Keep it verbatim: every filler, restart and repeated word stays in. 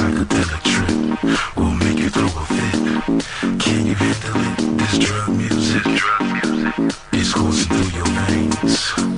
psychedelic trip will make you throw a fit. Can you handle it? This drug music, drug music is coursing through your veins.